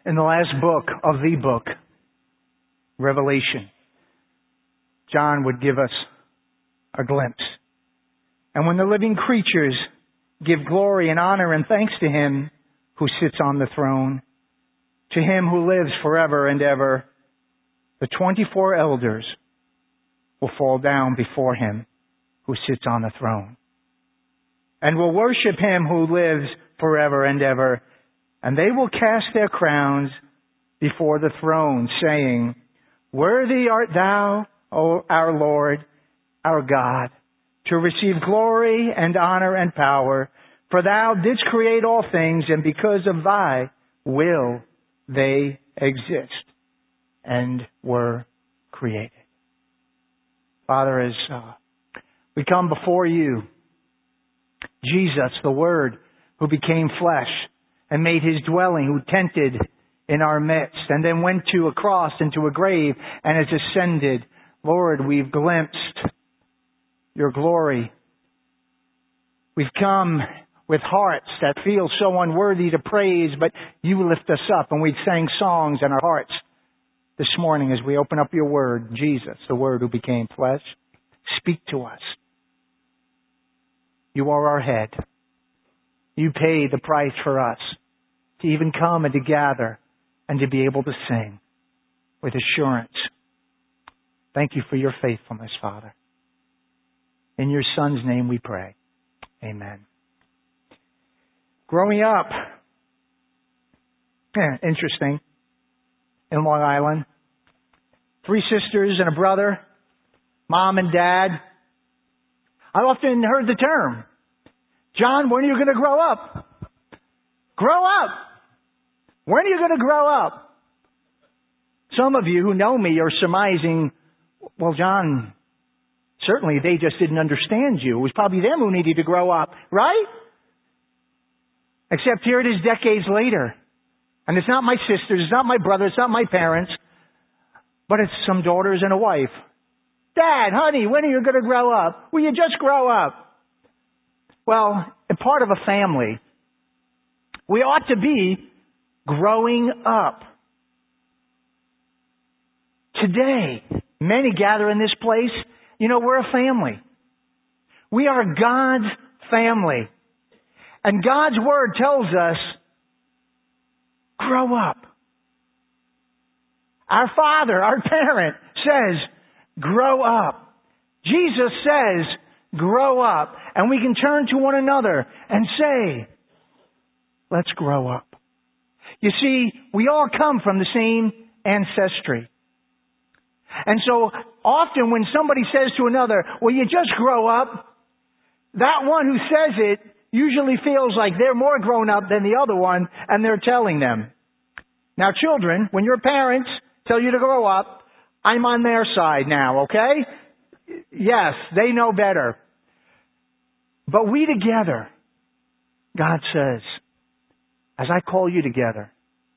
In the last book of the book, Revelation, John would give us a glimpse. And when the living creatures give glory and honor and thanks to Him who sits on the throne, to Him who lives forever and ever, the 24 elders will fall down before Him who sits on the throne and will worship Him who lives forever and ever. And they will cast their crowns before the throne, saying, Worthy art Thou, O our Lord, our God, to receive glory and honor and power. For Thou didst create all things, and because of Thy will they exist and were created. Father, as we come before You, Jesus, the Word, who became flesh and made His dwelling, who tented in our midst, and then went to a cross and to a grave and has ascended. Lord, we've glimpsed Your glory. We've come with hearts that feel so unworthy to praise, but You lift us up, and we sang songs in our hearts this morning as we open up Your Word. Jesus, the Word who became flesh, speak to us. You are our head. You paid the price for us to even come and to gather and to be able to sing with assurance. Thank You for Your faithfulness, Father. In Your Son's name we pray. Amen. Growing up, interesting, in Long Island, 3 sisters and a brother, Mom and Dad. I often heard the term, John, when are you going to grow up? Grow up! When are you going to grow up? Some of you who know me are surmising, well, John, certainly they just didn't understand you. It was probably them who needed to grow up, right? Except here it is decades later. And it's not my sisters, it's not my brother, it's not my parents, but it's some daughters and a wife. Dad, honey, when are you going to grow up? Will you just grow up? Well, a part of a family, we ought to be growing up. Today, many gather in this place. You know, we're a family. We are God's family. And God's Word tells us, grow up. Our Father, our parent, says, grow up. Jesus says, grow up. And we can turn to one another and say, let's grow up. You see, we all come from the same ancestry. And so often when somebody says to another, well, you just grow up, that one who says it usually feels like they're more grown up than the other one, and they're telling them. Now, children, when your parents tell you to grow up, I'm on their side now, okay? Yes, they know better. But we together, God says, as I call you together,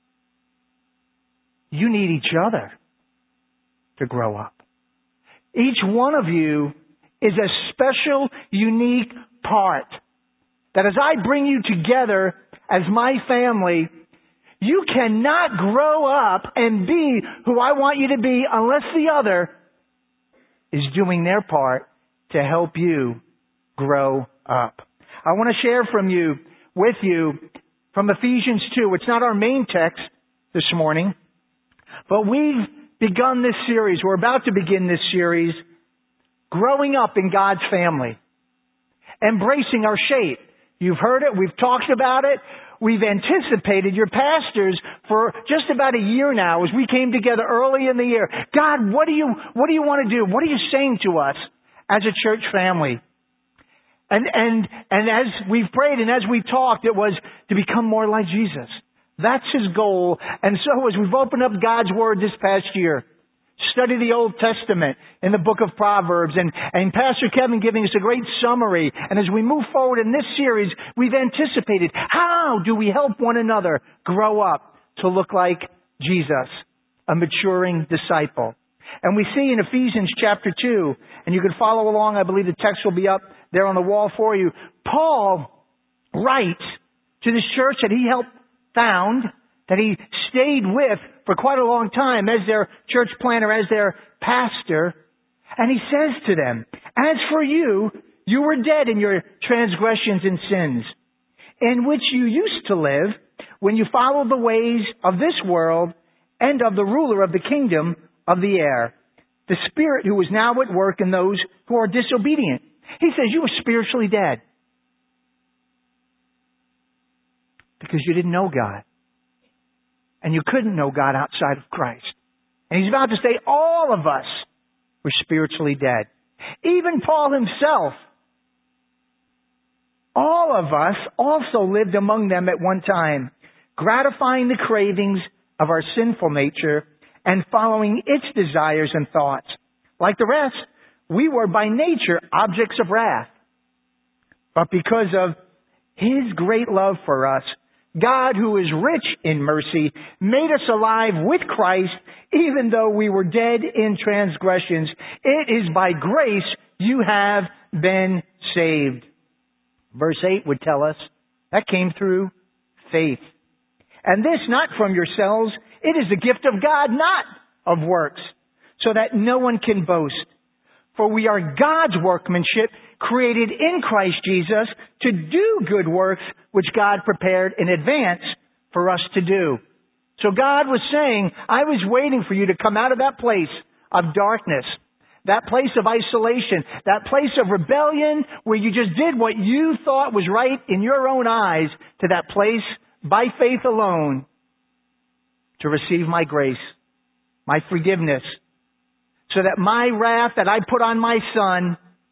you need each other to grow up. Each one of you is a special, unique part that as I bring you together as my family, you cannot grow up and be who I want you to be unless the other is doing their part to help you grow up. I want to share with you from Ephesians 2. It's not our main text this morning, but we've begun this series. We're about to begin this series, growing up in God's family, embracing our shape. You've heard it. We've talked about it. We've anticipated your pastors for just about a year now as we came together early in the year. God, what do you want to do? What are you saying to us as a church family? And as we've prayed and as we've talked, it was to become more like Jesus. That's His goal. And so as we've opened up God's Word this past year, study the Old Testament in the book of Proverbs, and Pastor Kevin giving us a great summary. And as we move forward in this series, we've anticipated, how do we help one another grow up to look like Jesus, a maturing disciple? And we see in Ephesians chapter 2, and you can follow along, I believe the text will be up there on the wall for you. Paul writes to this church that he helped found that he stayed with for quite a long time as their church planter, as their pastor. And he says to them, as for you, you were dead in your transgressions and sins, in which you used to live when you followed the ways of this world and of the ruler of the kingdom of the air, the spirit who is now at work in those who are disobedient. He says you were spiritually dead because you didn't know God. And you couldn't know God outside of Christ. And he's about to say all of us were spiritually dead. Even Paul himself, all of us also lived among them at one time, gratifying the cravings of our sinful nature and following its desires and thoughts. Like the rest, we were by nature objects of wrath. But because of His great love for us, God, who is rich in mercy, made us alive with Christ, even though we were dead in transgressions. It is by grace you have been saved. Verse 8 would tell us that came through faith. And this not from yourselves, it is the gift of God, not of works, so that no one can boast. For we are God's workmanship, created in Christ Jesus to do good works which God prepared in advance for us to do. So God was saying, I was waiting for you to come out of that place of darkness, that place of isolation, that place of rebellion where you just did what you thought was right in your own eyes, to that place by faith alone to receive my grace, my forgiveness, so that my wrath that I put on my Son,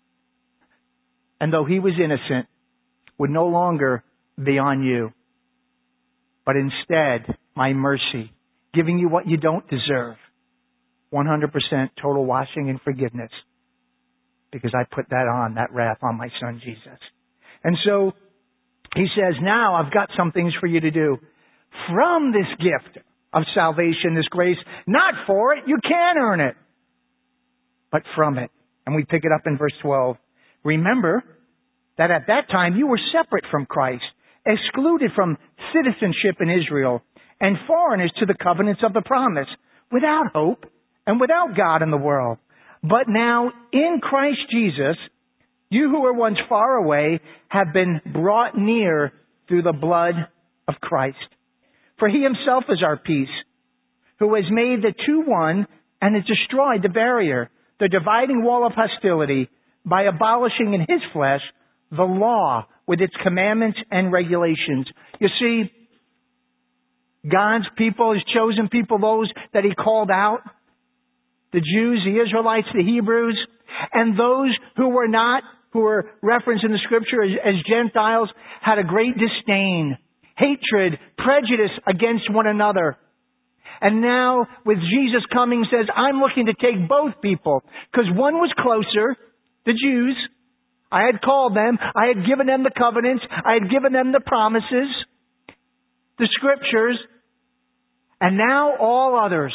and though He was innocent, would no longer be on you, but instead my mercy, giving you what you don't deserve, 100% total washing and forgiveness, because I put that wrath on my Son Jesus. And so He says, now I've got some things for you to do. From this gift of salvation, this grace, not for it, you can't earn it, but from it. And we pick it up in verse 12. Remember that at that time you were separate from Christ, excluded from citizenship in Israel, and foreigners to the covenants of the promise, without hope and without God in the world. But now in Christ Jesus, you who were once far away have been brought near through the blood of Christ. For He Himself is our peace, who has made the two one and has destroyed the barrier, the dividing wall of hostility, by abolishing in His flesh the law with its commandments and regulations. You see, God's people, His chosen people, those that He called out, the Jews, the Israelites, the Hebrews, and those who were not, who were referenced in the Scripture as Gentiles, had a great disdain, hatred, prejudice against one another. And now, with Jesus coming, says, I'm looking to take both people. Because one was closer, the Jews. I had called them. I had given them the covenants. I had given them the promises, the Scriptures. And now all others.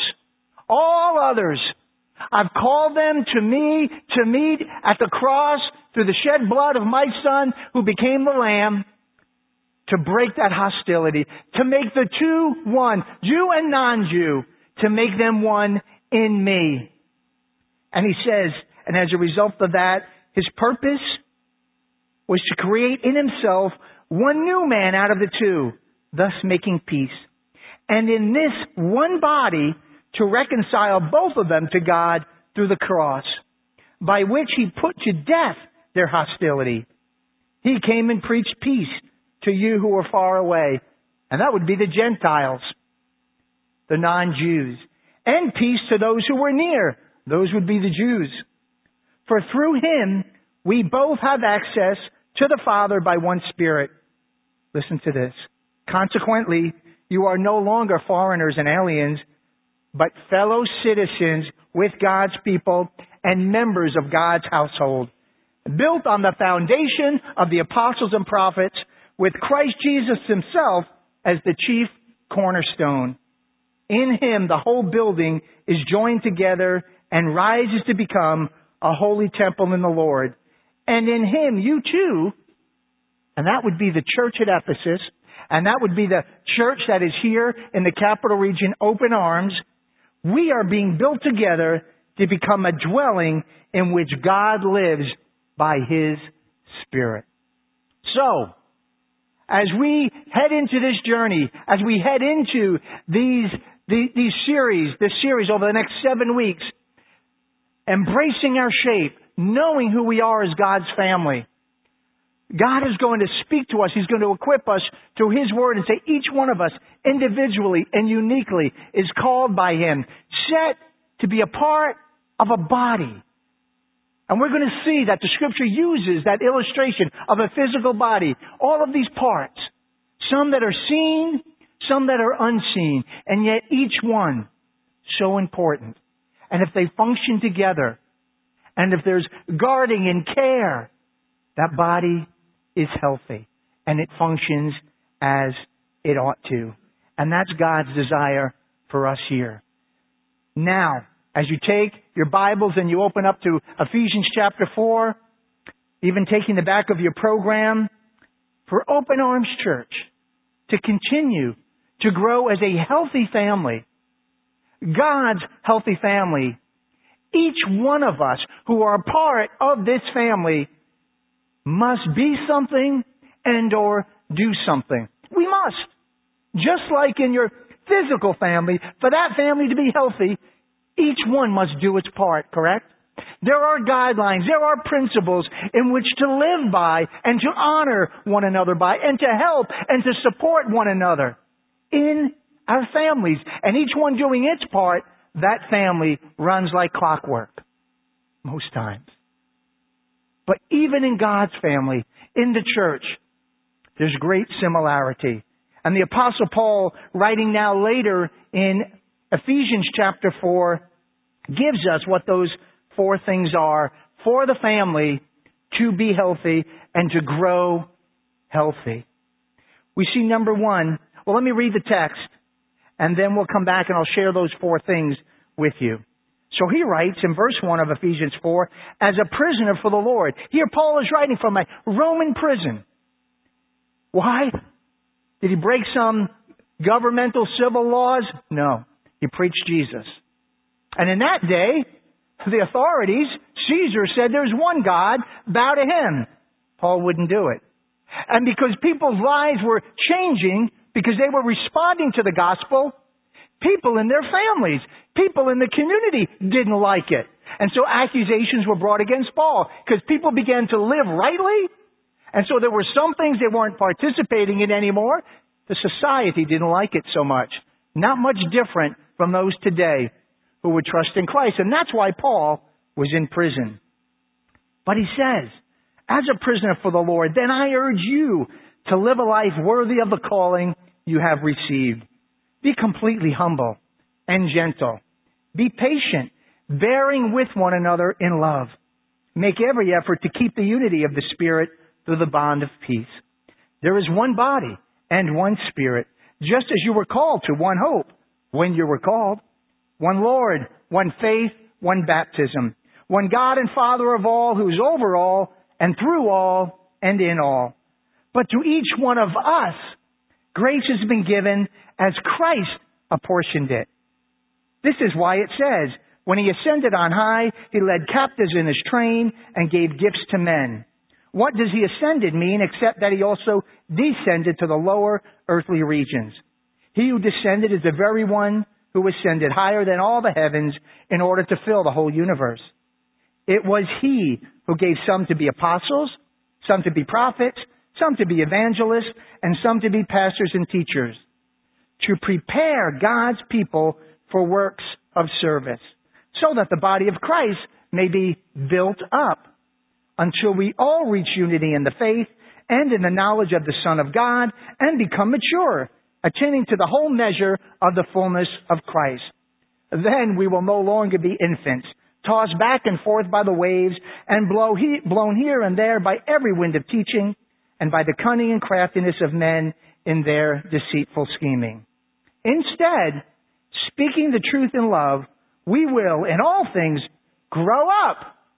I've called them to me to meet at the cross through the shed blood of my Son who became the Lamb, to break that hostility, to make the two one, Jew and non-Jew, to make them one in me. And He says, and as a result of that, His purpose was to create in Himself one new man out of the two, thus making peace. And in this one body, to reconcile both of them to God through the cross, by which He put to death their hostility. He came and preached peace to you who are far away. And that would be the Gentiles, the non-Jews. And peace to those who were near. Those would be the Jews. For through Him, we both have access to the Father by one Spirit. Listen to this. Consequently, you are no longer foreigners and aliens, but fellow citizens with God's people and members of God's household, built on the foundation of the apostles and prophets, with Christ Jesus Himself as the chief cornerstone. In Him, the whole building is joined together and rises to become a holy temple in the Lord. And in Him, you too, and that would be the church at Ephesus, and that would be the church that is here in the Capital Region, Open Arms. We are being built together to become a dwelling in which God lives by His Spirit. So, as we head into this journey, as we head into this series over the next 7 weeks, embracing our shape, knowing who we are as God's family, God is going to speak to us. He's going to equip us through His Word and say each one of us individually and uniquely is called by Him, set to be a part of a body. And we're going to see that the Scripture uses that illustration of a physical body, all of these parts, some that are seen, some that are unseen, and yet each one so important. And if they function together, and if there's guarding and care, that body is healthy and it functions as it ought to. And that's God's desire for us here. Now, as you take your Bibles and you open up to Ephesians chapter 4, even taking the back of your program, for Open Arms Church to continue to grow as a healthy family, God's healthy family, each one of us who are part of this family must be something and or do something. We must. Just like in your physical family, for that family to be healthy, each one must do its part, correct? There are guidelines, there are principles in which to live by and to honor one another by and to help and to support one another in our families. And each one doing its part, that family runs like clockwork most times. But even in God's family, in the church, there's great similarity. And the Apostle Paul, writing now later in Ephesians chapter 4, gives us what those 4 things are for the family to be healthy and to grow healthy. We see number 1. Well, let me read the text, and then we'll come back and I'll share those 4 things with you. So he writes in verse 1 of Ephesians 4, as a prisoner for the Lord. Here Paul is writing from a Roman prison. Why? Did he break some governmental civil laws? No. He preached Jesus. And in that day, the authorities, Caesar said there's one God, bow to Him. Paul wouldn't do it. And because people's lives were changing, because they were responding to the gospel, people in their families, people in the community didn't like it. And so accusations were brought against Paul because people began to live rightly. And so there were some things they weren't participating in anymore. The society didn't like it so much. Not much different from those today who would trust in Christ. And that's why Paul was in prison. But he says, as a prisoner for the Lord, then I urge you to live a life worthy of the calling you have received. Be completely humble and gentle. Be patient, bearing with one another in love. Make every effort to keep the unity of the Spirit through the bond of peace. There is one body and one Spirit, just as you were called to one hope when you were called. One Lord, one faith, one baptism. One God and Father of all, who is over all and through all and in all. But to each one of us, grace has been given as Christ apportioned it. This is why it says, when He ascended on high, He led captives in His train and gave gifts to men. What does He ascended mean except that He also descended to the lower earthly regions? He who descended is the very one who ascended higher than all the heavens in order to fill the whole universe. It was He who gave some to be apostles, some to be prophets, some to be evangelists, and some to be pastors and teachers, to prepare God's people for works of service, so that the body of Christ may be built up until we all reach unity in the faith and in the knowledge of the Son of God and become mature, attaining to the whole measure of the fullness of Christ. Then we will no longer be infants, tossed back and forth by the waves and blown here and there by every wind of teaching and by the cunning and craftiness of men in their deceitful scheming. Instead, speaking the truth in love, we will, in all things, grow up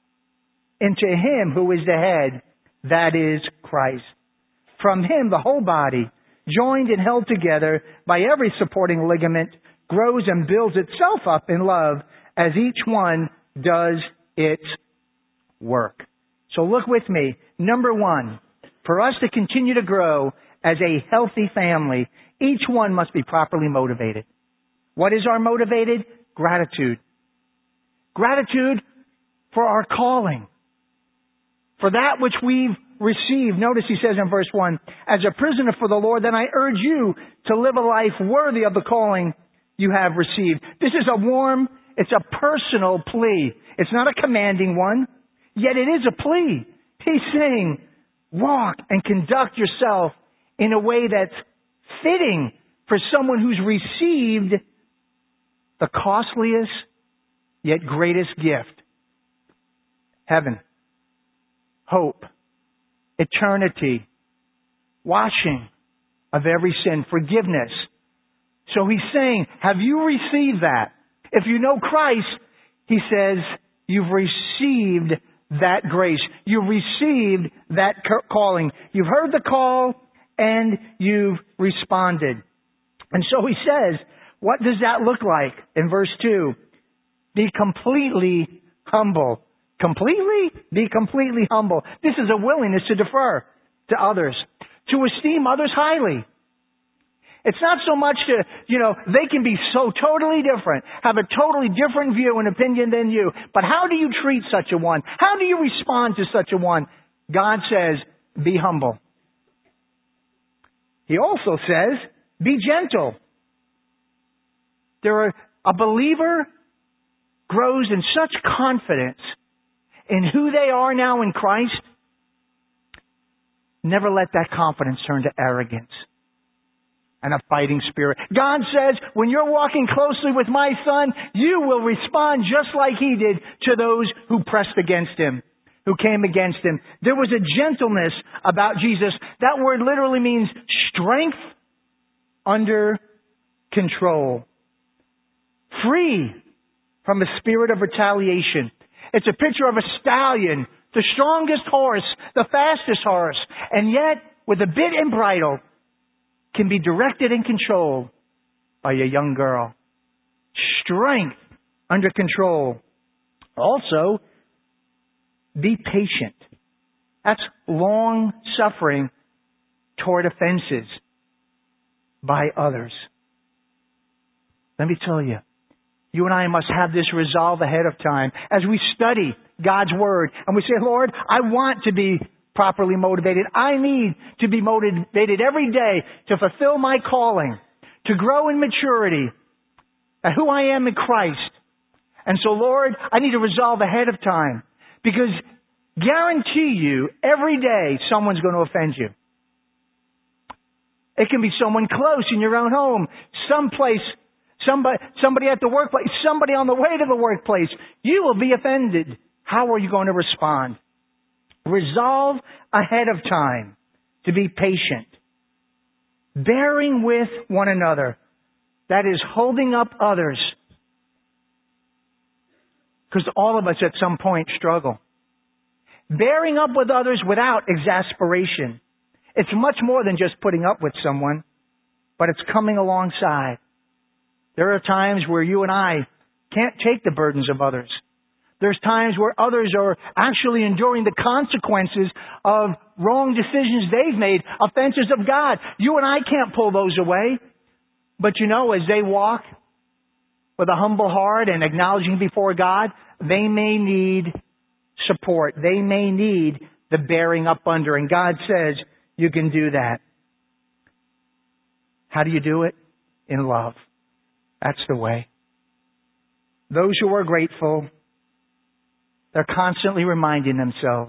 into Him who is the head, that is Christ. From Him, the whole body, joined and held together by every supporting ligament, grows and builds itself up in love as each one does its work. So look with me. Number one, for us to continue to grow as a healthy family, each one must be properly motivated. What is our motivated? Gratitude. Gratitude for our calling, for that which we've received. Notice he says in verse 1, as a prisoner for the Lord, then I urge you to live a life worthy of the calling you have received. This is it's a personal plea. It's not a commanding one, yet it is a plea. He's saying, walk and conduct yourself in a way that's fitting for someone who's received the costliest yet greatest gift. Heaven, hope, eternity, washing of every sin, forgiveness. So he's saying, have you received that? If you know Christ, he says, you've received that grace. You've received that calling. You've heard the call and you've responded. And so he says, what does that look like? In verse 2, be completely humble. Completely? Be completely humble. This is a willingness to defer to others, to esteem others highly. It's not so much they can be so totally different, have a totally different view and opinion than you. But how do you treat such a one? How do you respond to such a one? God says, be humble. He also says, be gentle. A believer grows in such confidence in who they are now in Christ. Never let that confidence turn to arrogance and a fighting spirit. God says, when you're walking closely with my son, you will respond just like he did to those who pressed against him, who came against him. There was a gentleness about Jesus. That word literally means strength under control. Free from a spirit of retaliation. It's a picture of a stallion, the strongest horse, the fastest horse, and yet with a bit and bridle can be directed and controlled by a young girl. Strength under control. Also, be patient. That's long suffering toward offenses by others. Let me tell you, you and I must have this resolve ahead of time as we study God's Word and we say, Lord, I want to be properly motivated. I need to be motivated every day to fulfill my calling, to grow in maturity, at who I am in Christ. And so, Lord, I need to resolve ahead of time because guarantee you every day someone's going to offend you. It can be someone close in your own home, someplace, somebody at the workplace, somebody on the way to the workplace. You will be offended. How are you going to respond? Resolve ahead of time to be patient. Bearing with one another. That is holding up others. Because all of us at some point struggle. Bearing up with others without exasperation. It's much more than just putting up with someone, but it's coming alongside. There are times where you and I can't take the burdens of others. There's times where others are actually enduring the consequences of wrong decisions they've made, offenses of God. You and I can't pull those away. But as they walk with a humble heart and acknowledging before God, they may need support. They may need the bearing up under. And God says, you can do that. How do you do it? In love. That's the way. Those who are grateful, they're constantly reminding themselves,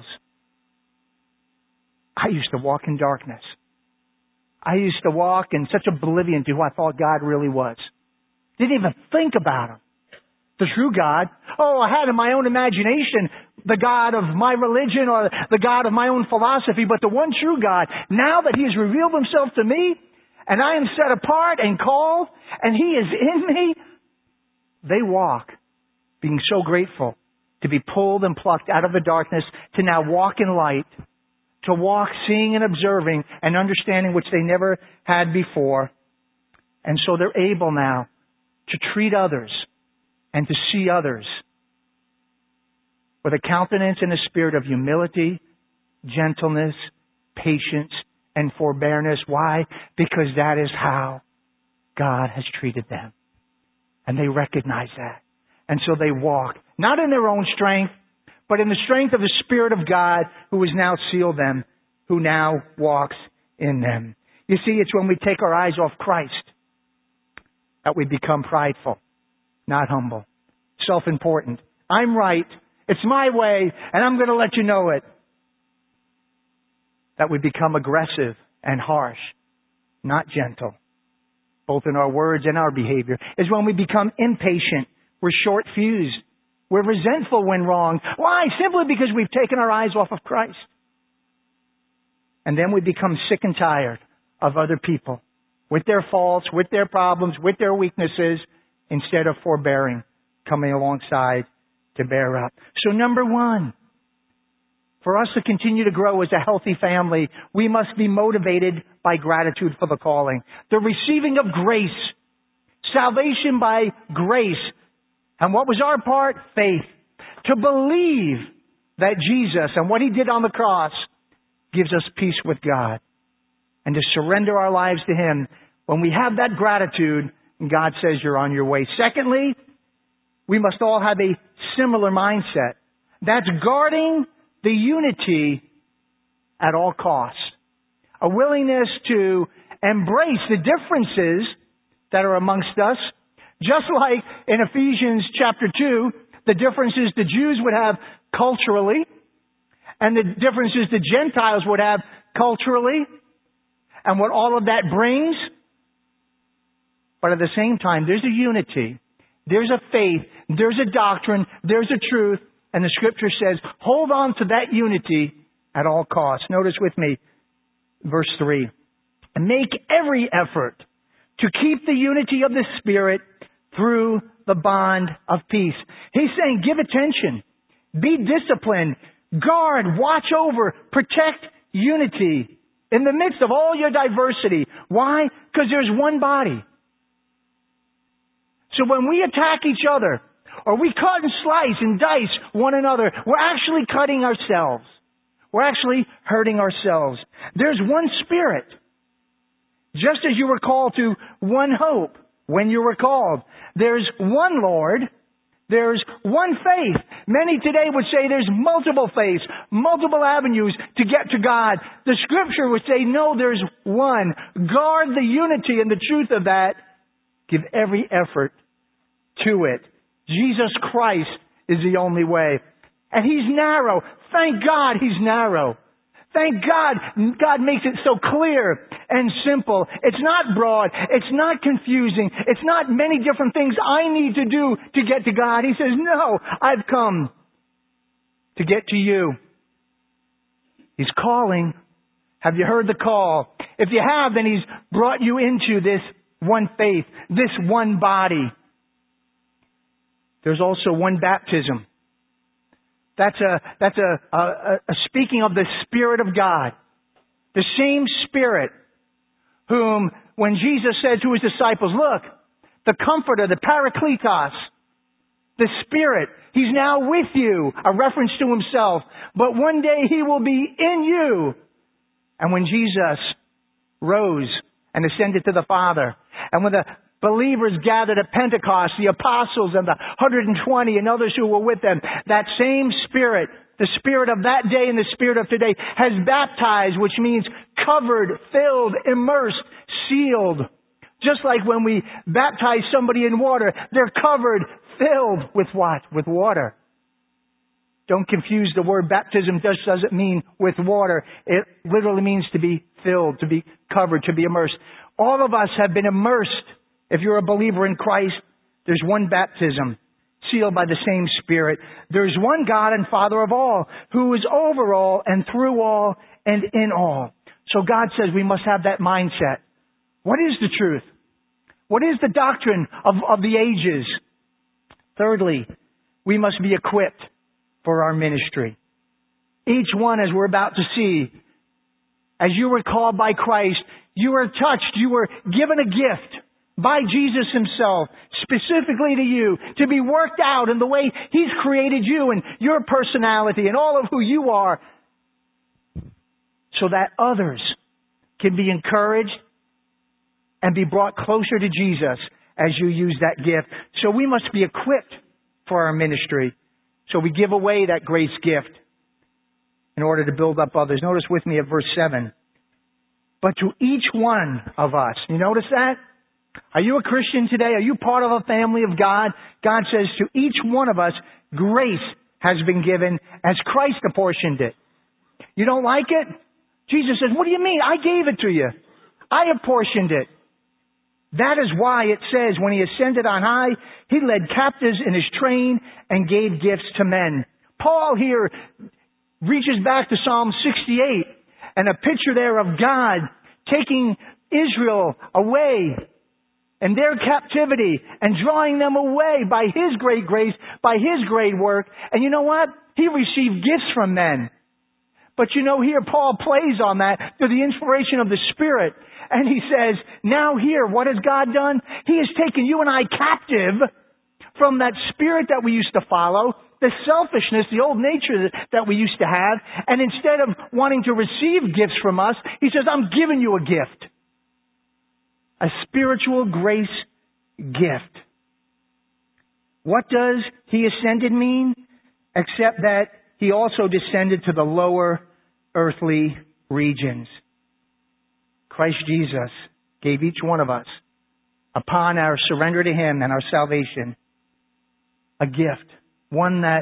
I used to walk in darkness. I used to walk in such oblivion to who I thought God really was. Didn't even think about Him. The true God. Oh, I had in my own imagination the God of my religion or the God of my own philosophy, but the one true God, now that He has revealed Himself to me, and I am set apart and called, and He is in me, they walk, being so grateful to be pulled and plucked out of the darkness to now walk in light, to walk seeing and observing and understanding which they never had before. And so they're able now to treat others and to see others with a countenance and a spirit of humility, gentleness, patience, and forbearance. Why? Because that is how God has treated them. And they recognize that. And so they walk, not in their own strength, but in the strength of the Spirit of God who has now sealed them, who now walks in them. You see, it's when we take our eyes off Christ that we become prideful, not humble, self-important. I'm right. It's my way, and I'm going to let you know it. That we become aggressive and harsh, not gentle, both in our words and our behavior. Is when we become impatient. We're short-fused. We're resentful when wrong. Why? Simply because we've taken our eyes off of Christ. And then we become sick and tired of other people with their faults, with their problems, with their weaknesses, instead of forbearing, coming alongside to bear up. So number one, for us to continue to grow as a healthy family, we must be motivated by gratitude for the calling. The receiving of grace. Salvation by grace. And what was our part? Faith. To believe that Jesus and what He did on the cross gives us peace with God. And to surrender our lives to Him. When we have that gratitude, God says you're on your way. Secondly, we must all have a similar mindset. That's guarding the unity at all costs. A willingness to embrace the differences that are amongst us. Just like in Ephesians chapter 2, the differences the Jews would have culturally and the differences the Gentiles would have culturally and what all of that brings. But at the same time, there's a unity. There's a faith. There's a doctrine. There's a truth. And the Scripture says, hold on to that unity at all costs. Notice with me, verse 3. And make every effort to keep the unity of the Spirit through the bond of peace. He's saying, give attention. Be disciplined. Guard, watch over, protect unity in the midst of all your diversity. Why? Because there's one body. So when we attack each other, or we cut and slice and dice one another, we're actually cutting ourselves. We're actually hurting ourselves. There's one Spirit. Just as you were called to one hope when you were called. There's one Lord. There's one faith. Many today would say there's multiple faiths, multiple avenues to get to God. The Scripture would say, no, there's one. Guard the unity and the truth of that. Give every effort to it. Jesus Christ is the only way. And He's narrow. Thank God He's narrow. Thank God God makes it so clear and simple. It's not broad. It's not confusing. It's not many different things I need to do to get to God. He says, no, I've come to get to you. He's calling. Have you heard the call? If you have, then He's brought you into this one faith, this one body. There's also one baptism. That's a speaking of the Spirit of God. The same Spirit whom, when Jesus said to His disciples, look, the Comforter, the Parakletos, the Spirit, He's now with you, a reference to Himself. But one day He will be in you. And when Jesus rose and ascended to the Father, and when the believers gathered at Pentecost, the apostles and the 120 and others who were with them, that same Spirit, the Spirit of that day and the Spirit of today, has baptized, which means covered, filled, immersed, sealed. Just like when we baptize somebody in water, they're covered, filled with what? With water. Don't confuse the word baptism just doesn't mean with water. It literally means to be filled, to be covered, to be immersed. All of us have been immersed. If you're a believer in Christ, there's one baptism, sealed by the same Spirit. There's one God and Father of all, who is over all and through all and in all. So God says we must have that mindset. What is the truth? What is the doctrine of the ages? Thirdly, we must be equipped for our ministry. Each one, as we're about to see, as you were called by Christ, you were touched, you were given a gift by Jesus Himself, specifically to you, to be worked out in the way He's created you and your personality and all of who you are, so that others can be encouraged and be brought closer to Jesus as you use that gift. So we must be equipped for our ministry. So we give away that grace gift in order to build up others. Notice with me at verse 7. But to each one of us, you notice that? Are you a Christian today? Are you part of a family of God? God says to each one of us, grace has been given as Christ apportioned it. You don't like it? Jesus says, what do you mean? I gave it to you. I apportioned it. That is why it says when He ascended on high, He led captives in His train and gave gifts to men. Paul here reaches back to Psalm 68 and a picture there of God taking Israel away and their captivity and drawing them away by His great grace, by His great work. And you know what? He received gifts from men. But you know, here Paul plays on that through the inspiration of the Spirit. And he says, now here, what has God done? He has taken you and I captive from that spirit that we used to follow, the selfishness, the old nature that we used to have. And instead of wanting to receive gifts from us, He says, I'm giving you a gift. A spiritual grace gift. What does He ascended mean? Except that He also descended to the lower earthly regions. Christ Jesus gave each one of us, upon our surrender to Him and our salvation, a gift. One that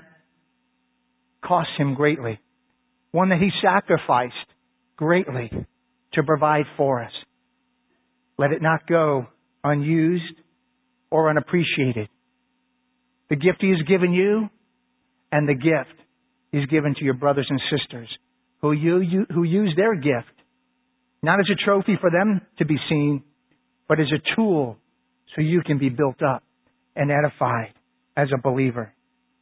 cost Him greatly. One that He sacrificed greatly to provide for us. Let it not go unused or unappreciated. The gift He has given you and the gift He's given to your brothers and sisters who use their gift not as a trophy for them to be seen, but as a tool so you can be built up and edified as a believer.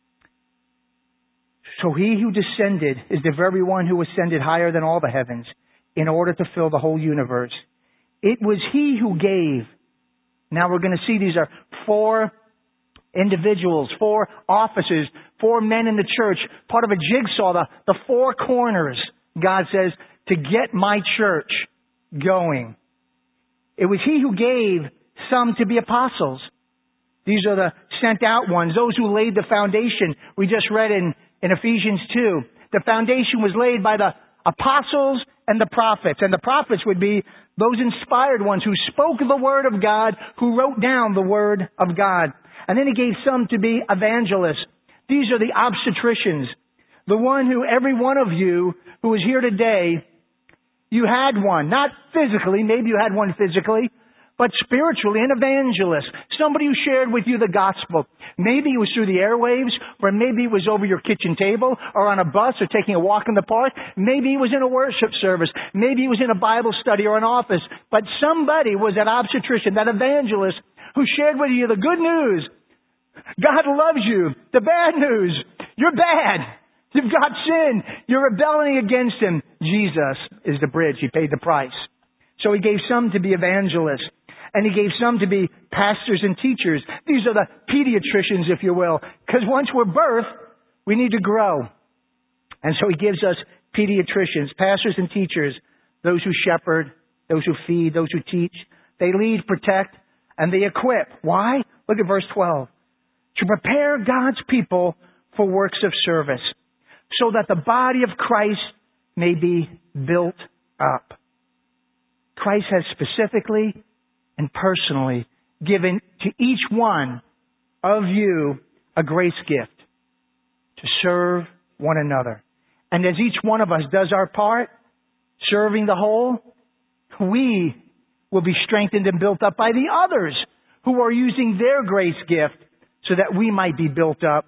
So He who descended is the very one who ascended higher than all the heavens in order to fill the whole universe. It was He who gave. Now we're going to see these are 4 individuals, 4 offices, 4 men in the church, part of a jigsaw, the 4 corners, God says, to get my church going. It was He who gave some to be apostles. These are the sent out ones, those who laid the foundation. We just read in Ephesians 2. The foundation was laid by the apostles and the prophets. And the prophets would be those inspired ones who spoke the Word of God, who wrote down the Word of God. And then He gave some to be evangelists. These are the obstetricians. The one who every one of you who is here today, you had one. Not physically, maybe you had one physically, but spiritually, an evangelist. Somebody who shared with you the gospel. Maybe it was through the airwaves, or maybe it was over your kitchen table, or on a bus, or taking a walk in the park. Maybe it was in a worship service. Maybe it was in a Bible study or an office. But somebody was that obstetrician, that evangelist, who shared with you the good news. God loves you. The bad news. You're bad. You've got sin. You're rebelling against Him. Jesus is the bridge. He paid the price. So He gave some to be evangelists. And He gave some to be pastors and teachers. These are the pediatricians, if you will. Because once we're birthed, we need to grow. And so He gives us pediatricians, pastors and teachers, those who shepherd, those who feed, those who teach. They lead, protect, and they equip. Why? Look at verse 12. To prepare God's people for works of service, so that the body of Christ may be built up. Christ has specifically and personally given to each one of you a grace gift to serve one another. And as each one of us does our part, serving the whole, we will be strengthened and built up by the others who are using their grace gift so that we might be built up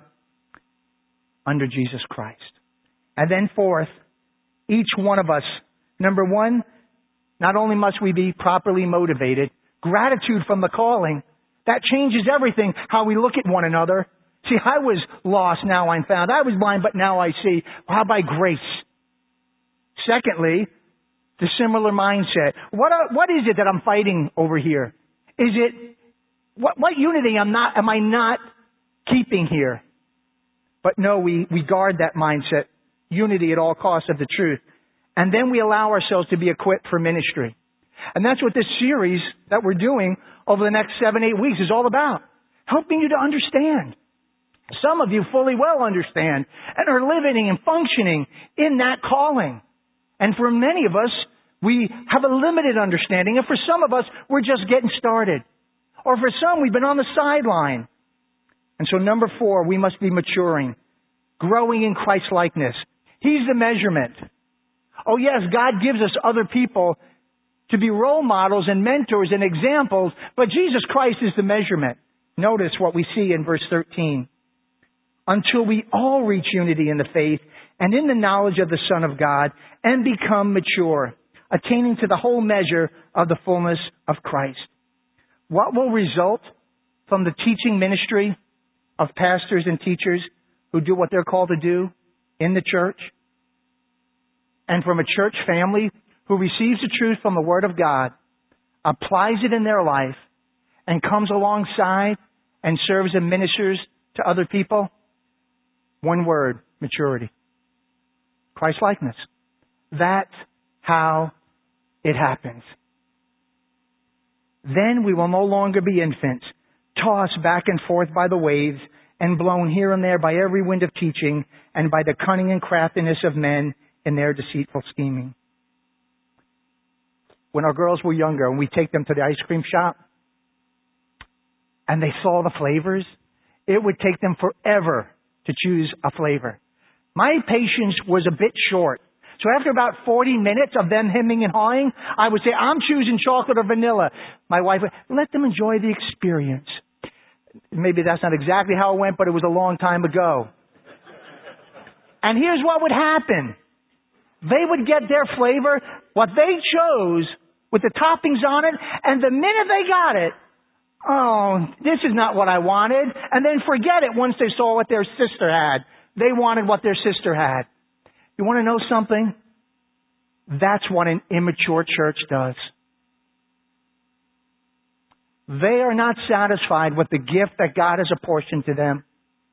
under Jesus Christ. And then fourth, each one of us, number one, not only must we be properly motivated, gratitude from the calling, that changes everything, how we look at one another. See, I was lost, now I'm found. I was blind, but now I see. How by grace? Secondly, the similar mindset. What is it that I'm fighting over here? Is it, what unity am I not keeping here? But no, we guard that mindset. Unity at all costs of the truth. And then we allow ourselves to be equipped for ministry. And that's what this series that we're doing over the next 7-8 weeks is all about. Helping you to understand. Some of you fully well understand and are living and functioning in that calling. And for many of us, we have a limited understanding. And for some of us, we're just getting started. Or for some, we've been on the sideline. And so number 4, we must be maturing, growing in Christ-likeness. He's the measurement. Oh yes, God gives us other people to be role models and mentors and examples, but Jesus Christ is the measurement. Notice what we see in verse 13. Until we all reach unity in the faith and in the knowledge of the Son of God and become mature, attaining to the whole measure of the fullness of Christ. What will result from the teaching ministry of pastors and teachers who do what they're called to do in the church? And from a church family who receives the truth from the Word of God, applies it in their life, and comes alongside and serves and ministers to other people? One word, maturity. Christ-likeness. That's how it happens. Then we will no longer be infants, tossed back and forth by the waves and blown here and there by every wind of teaching and by the cunning and craftiness of men in their deceitful scheming. When our girls were younger and we take them to the ice cream shop and they saw the flavors, it would take them forever to choose a flavor. My patience was a bit short. So after about 40 minutes of them hemming and hawing, I would say, I'm choosing chocolate or vanilla. My wife would, let them enjoy the experience. Maybe that's not exactly how it went, but it was a long time ago. And here's what would happen. They would get their flavor, what they chose, with the toppings on it, and the minute they got it, oh, this is not what I wanted, and then forget it once they saw what their sister had. They wanted what their sister had. You want to know something? That's what an immature church does. They are not satisfied with the gift that God has apportioned to them.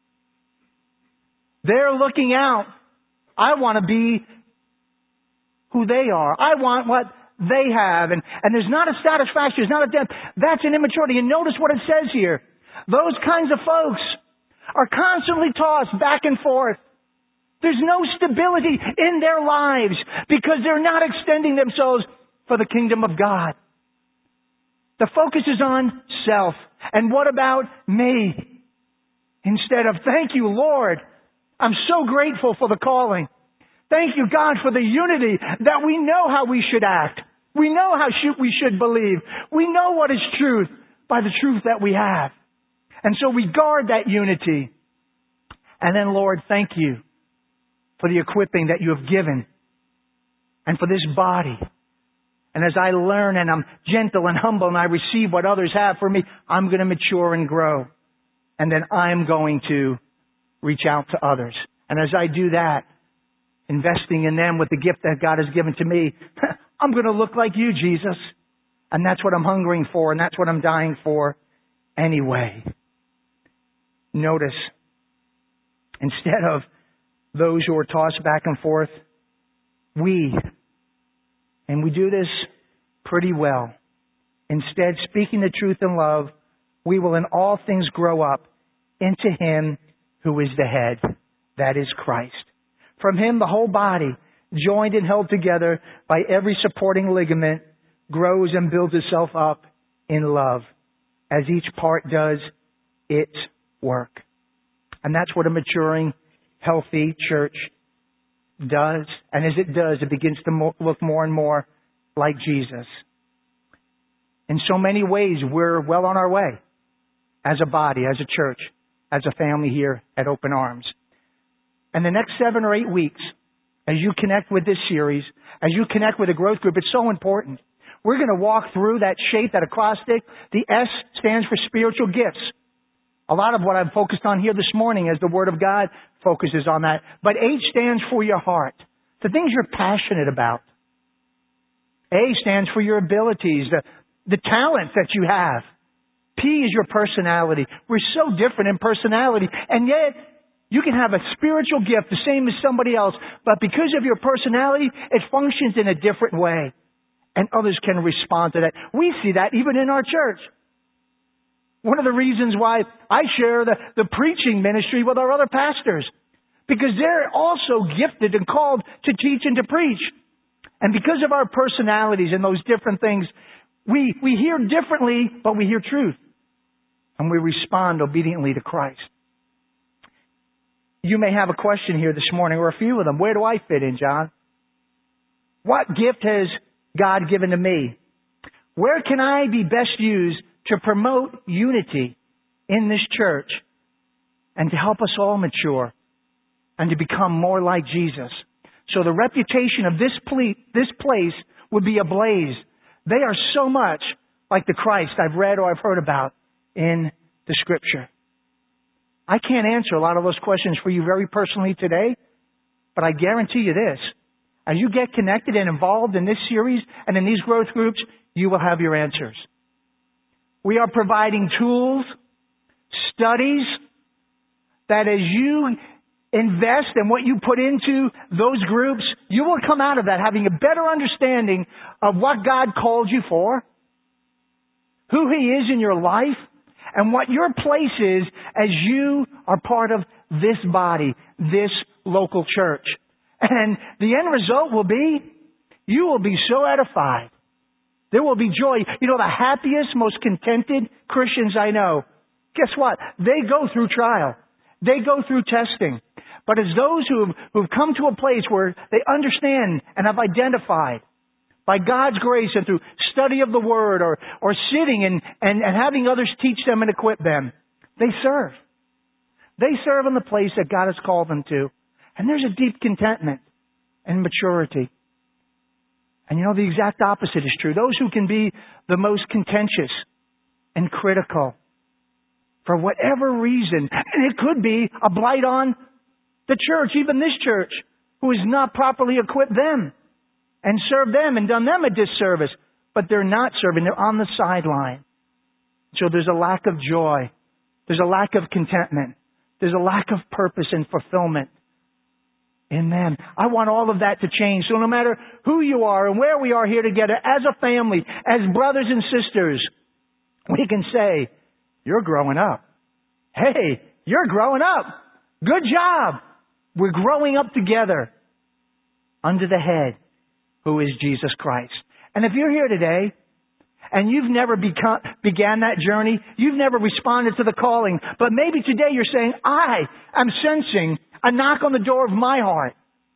They're looking out. I want to be who they are. I want what they have. And there's not a satisfaction. There's not a depth. That's an immaturity. And notice what it says here. Those kinds of folks are constantly tossed back and forth. There's no stability in their lives because they're not extending themselves for the kingdom of God. The focus is on self. And what about me? Instead of, thank you, Lord. I'm so grateful for the calling. Thank you, God, for the unity that we know how we should act. We know how we should believe. We know what is truth by the truth that we have. And so we guard that unity. And then, Lord, thank you for the equipping that you have given and for this body. And as I learn and I'm gentle and humble and I receive what others have for me, I'm going to mature and grow. And then I'm going to reach out to others. And as I do that, investing in them with the gift that God has given to me, I'm going to look like you, Jesus. And that's what I'm hungering for, and that's what I'm dying for anyway. Notice, instead of those who are tossed back and forth, and we do this pretty well. Instead, speaking the truth in love, we will in all things grow up into Him who is the head, that is Christ. From Him, the whole body, joined and held together by every supporting ligament, grows and builds itself up in love as each part does its work. And that's what a maturing, healthy church does. And as it does, it begins to look more and more like Jesus. In so many ways, we're well on our way as a body, as a church, as a family here at Open Arms. And the next 7 or 8 weeks, as you connect with this series, as you connect with a growth group, it's so important. We're going to walk through that shape, that acrostic. The S stands for spiritual gifts. A lot of what I've focused on here this morning as the Word of God focuses on that. But H stands for your heart. The things you're passionate about. A stands for your abilities, the talent that you have. P is your personality. We're so different in personality, and yet you can have a spiritual gift the same as somebody else, but because of your personality, it functions in a different way, and others can respond to that. We see that even in our church. One of the reasons why I share the preaching ministry with our other pastors, because they're also gifted and called to teach and to preach. And because of our personalities and those different things, we hear differently, but we hear truth. And we respond obediently to Christ. You may have a question here this morning, or a few of them. Where do I fit in, John? What gift has God given to me? Where can I be best used to promote unity in this church and to help us all mature and to become more like Jesus? So the reputation of this place would be ablaze. They are so much like the Christ I've read or I've heard about in the Scripture. I can't answer a lot of those questions for you very personally today, but I guarantee you this. As you get connected and involved in this series and in these growth groups, you will have your answers. We are providing tools, studies, that as you invest in what you put into those groups, you will come out of that having a better understanding of what God called you for, who He is in your life, and what your place is as you are part of this body, this local church. And the end result will be, you will be so edified. There will be joy. You know, the happiest, most contented Christians I know, guess what? They go through trial. They go through testing. But it's those who've come to a place where they understand and have identified by God's grace and through study of the Word or sitting and having others teach them and equip them, they serve. They serve in the place that God has called them to. And there's a deep contentment and maturity. And you know, the exact opposite is true. Those who can be the most contentious and critical for whatever reason, and it could be a blight on the church, even this church, who has not properly equipped them and served them and done them a disservice. But they're not serving. They're on the sideline. So there's a lack of joy. There's a lack of contentment. There's a lack of purpose and fulfillment in them. I want all of that to change. So no matter who you are and where we are here together, as a family, as brothers and sisters, we can say, you're growing up. Hey, you're growing up. Good job. We're growing up together under the head who is Jesus Christ. And if you're here today and you've never began that journey, you've never responded to the calling, but maybe today you're saying, I am sensing a knock on the door of my heart.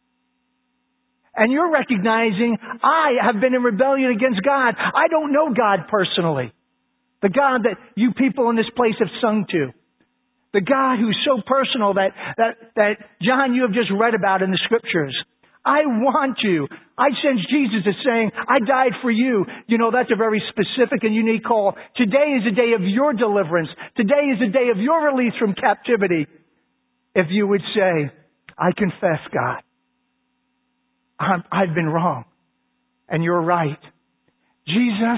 And you're recognizing, I have been in rebellion against God. I don't know God personally. The God that you people in this place have sung to. The God who's so personal that John, you have just read about in the Scriptures. I want you. I sense Jesus is saying, I died for you. You know, that's a very specific and unique call. Today is a day of your deliverance. Today is a day of your release from captivity. If you would say, I confess, God, I've been wrong. And you're right. Jesus,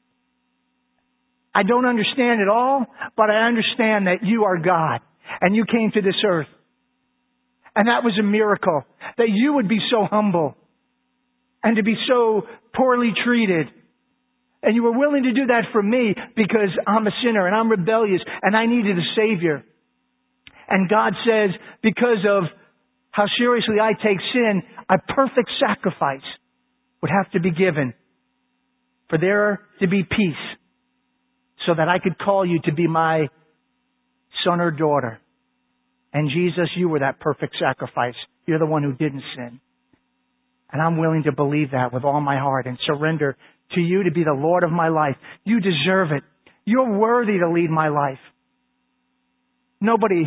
I don't understand it all, but I understand that you are God. And you came to this earth. And that was a miracle. That you would be so humble. And to be so poorly treated. And you were willing to do that for me because I'm a sinner and I'm rebellious and I needed a Savior. And God says, because of how seriously I take sin, a perfect sacrifice would have to be given for there to be peace so that I could call you to be my son or daughter. And Jesus, you were that perfect sacrifice. You're the one who didn't sin. And I'm willing to believe that with all my heart and surrender to you to be the Lord of my life. You deserve it. You're worthy to lead my life. Nobody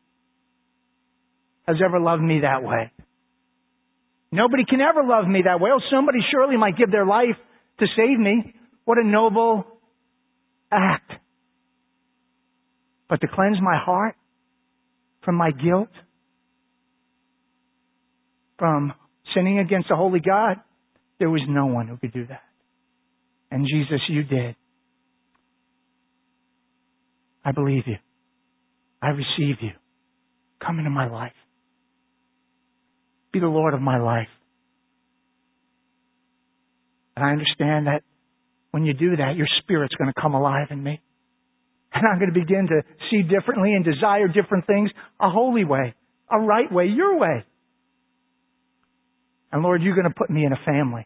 has ever loved me that way. Nobody can ever love me that way. Oh, somebody surely might give their life to save me. What a noble act. But to cleanse my heart from my guilt, from sinning against a holy God, there was no one who could do that. And Jesus, you did. I believe you. I receive you. Come into my life. Be the Lord of my life. And I understand that when you do that, your Spirit's going to come alive in me. And I'm going to begin to see differently and desire different things, a holy way, a right way, your way. And Lord, you're going to put me in a family.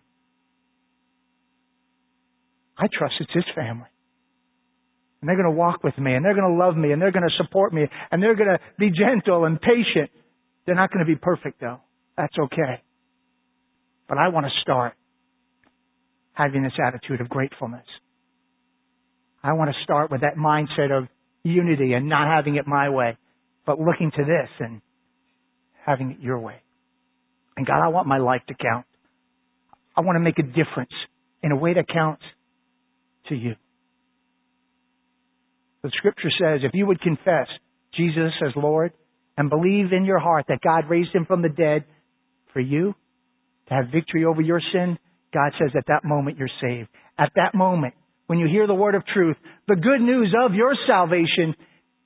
I trust it's His family. And they're going to walk with me, and they're going to love me, and they're going to support me, and they're going to be gentle and patient. They're not going to be perfect, though. That's okay. But I want to start having this attitude of gratefulness. I want to start with that mindset of unity and not having it my way, but looking to this and having it your way. And God, I want my life to count. I want to make a difference in a way that counts to you. The Scripture says, if you would confess Jesus as Lord and believe in your heart that God raised Him from the dead for you to have victory over your sin, God says at that moment you're saved. At that moment, when you hear the word of truth, the good news of your salvation,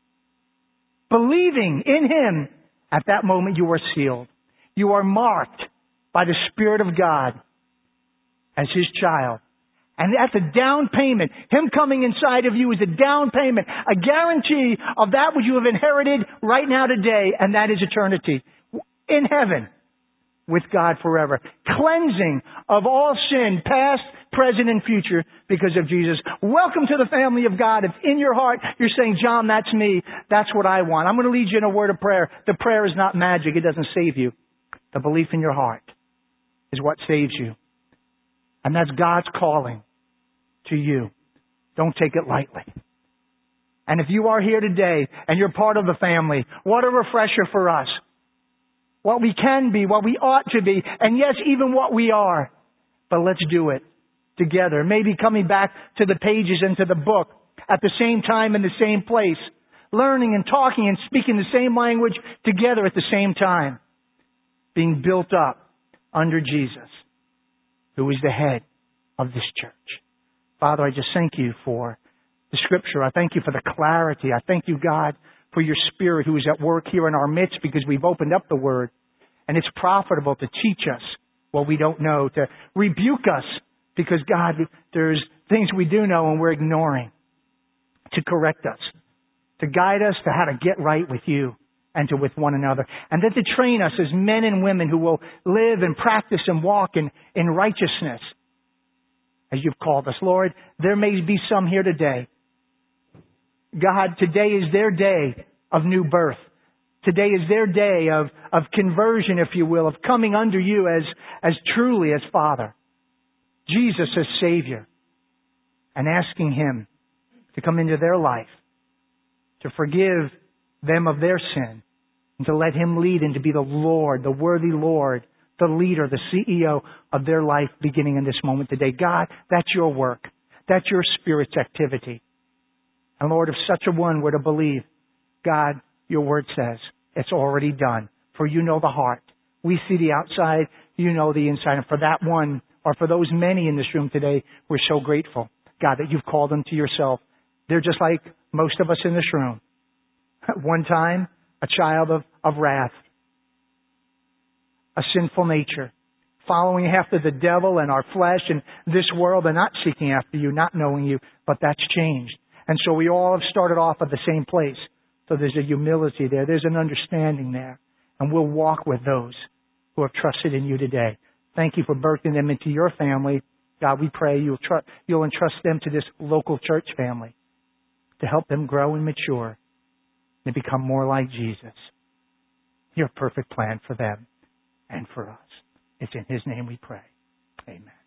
believing in Him, at that moment you are sealed. You are marked by the Spirit of God as His child. And that's a down payment. Him coming inside of you is a down payment, a guarantee of that which you have inherited right now today, and that is eternity in heaven with God forever. Cleansing of all sin, past, present, and future because of Jesus. Welcome to the family of God. If in your heart you're saying, John, that's me. That's what I want. I'm going to lead you in a word of prayer. The prayer is not magic. It doesn't save you. The belief in your heart is what saves you. And that's God's calling to you. Don't take it lightly. And if you are here today and you're part of the family, what a refresher for us. What we can be, what we ought to be, and yes, even what we are. But let's do it together. Maybe coming back to the pages and to the book at the same time in the same place. Learning and talking and speaking the same language together at the same time. Being built up under Jesus, who is the head of this church. Father, I just thank you for the Scripture. I thank you for the clarity. I thank you, God, for your Spirit who is at work here in our midst because we've opened up the Word. And it's profitable to teach us what we don't know, to rebuke us because, God, there's things we do know and we're ignoring, to correct us, to guide us to how to get right with you and to with one another. And then to train us as men and women who will live and practice and walk in righteousness as you've called us. Lord, there may be some here today. God, today is their day of new birth. Today is their day of conversion, if you will, of coming under you as truly as Father. Jesus as Savior. And asking Him to come into their life, to forgive them of their sin, and to let Him lead and to be the Lord, the worthy Lord, the leader, the CEO of their life beginning in this moment today. God, that's your work. That's your Spirit's activity. And Lord, if such a one were to believe, God, your word says it's already done. For you know the heart. We see the outside, you know the inside. And for that one, or for those many in this room today, we're so grateful, God, that you've called them to yourself. They're just like most of us in this room. At one time, a child of wrath. A sinful nature, following after the devil and our flesh and this world and not seeking after you, not knowing you, but that's changed. And so we all have started off at the same place. So there's a humility there. There's an understanding there. And we'll walk with those who have trusted in you today. Thank you for birthing them into your family. God, we pray you'll entrust them to this local church family to help them grow and mature and become more like Jesus. Your perfect plan for them and for us. It's in His name we pray. Amen.